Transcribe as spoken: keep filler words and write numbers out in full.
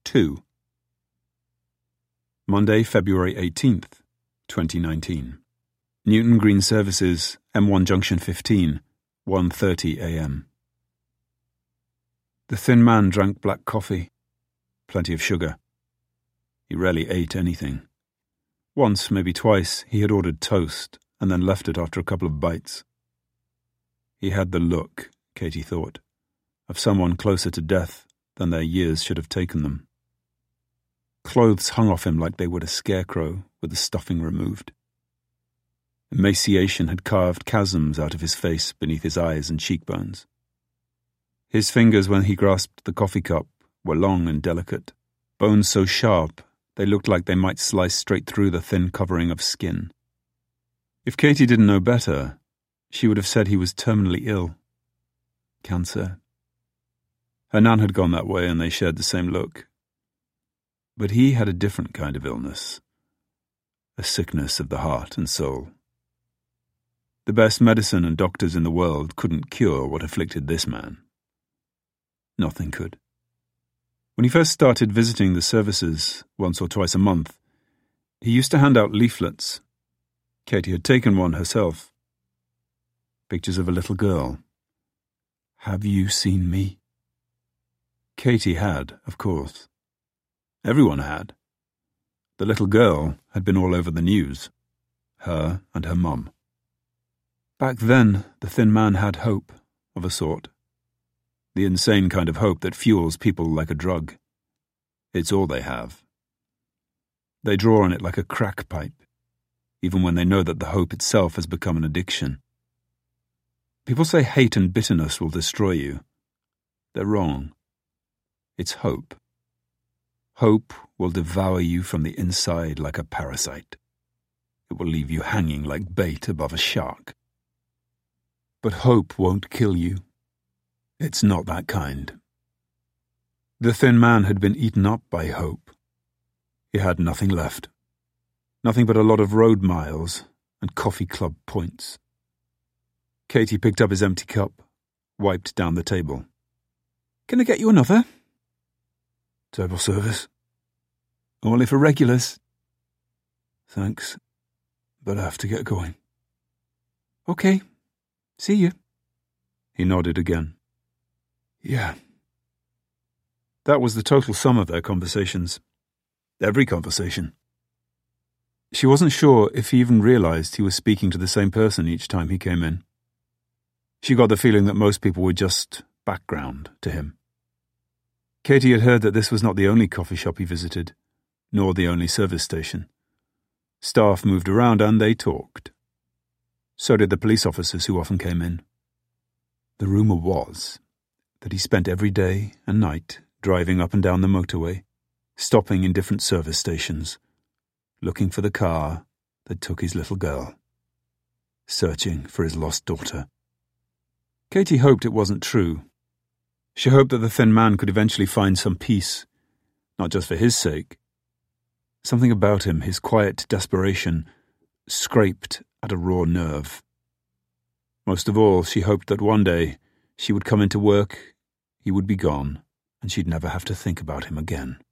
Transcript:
two. Monday, February eighteenth, twenty nineteen. Newton Green Services, M one Junction fifteen, one thirty a m. The thin man drank black coffee. Plenty of sugar. He rarely ate anything. Once, maybe twice, he had ordered toast and then left it after a couple of bites. He had the look, Katie thought, of someone closer to death than their years should have taken them. Clothes hung off him like they would a scarecrow with the stuffing removed. Emaciation had carved chasms out of his face beneath his eyes and cheekbones. His fingers, when he grasped the coffee cup, were long and delicate, bones so sharp they looked like they might slice straight through the thin covering of skin. If Katie didn't know better, she would have said he was terminally ill. Cancer. Her nan had gone that way and they shared the same look. But he had a different kind of illness, a sickness of the heart and soul. The best medicine and doctors in the world couldn't cure what afflicted this man. Nothing could. When he first started visiting the services once or twice a month, he used to hand out leaflets. Katie had taken one herself. Pictures of a little girl. Have you seen me? Katie had, of course. Everyone had. The little girl had been all over the news. Her and her mum. Back then, the thin man had hope, of a sort. The insane kind of hope that fuels people like a drug. It's all they have. They draw on it like a crack pipe, even when they know that the hope itself has become an addiction. People say hate and bitterness will destroy you. They're wrong. It's hope. Hope will devour you from the inside like a parasite. It will leave you hanging like bait above a shark. But hope won't kill you. It's not that kind. The thin man had been eaten up by hope. He had nothing left. Nothing but a lot of road miles and coffee club points. Katie picked up his empty cup, wiped down the table. Can I get you another? Table service. Only for regulars. Thanks, but I have to get going. Okay. See you. He nodded again. Yeah. That was the total sum of their conversations. Every conversation. She wasn't sure if he even realized he was speaking to the same person each time he came in. She got the feeling that most people were just background to him. Katie had heard that this was not the only coffee shop he visited, nor the only service station. Staff moved around and they talked. So did the police officers who often came in. The rumour was that he spent every day and night driving up and down the motorway, stopping in different service stations, looking for the car that took his little girl, searching for his lost daughter. Katie hoped it wasn't true. She hoped that the thin man could eventually find some peace, not just for his sake. Something about him, his quiet desperation, scraped at a raw nerve. Most of all, she hoped that one day she would come into work, he would be gone, and she'd never have to think about him again.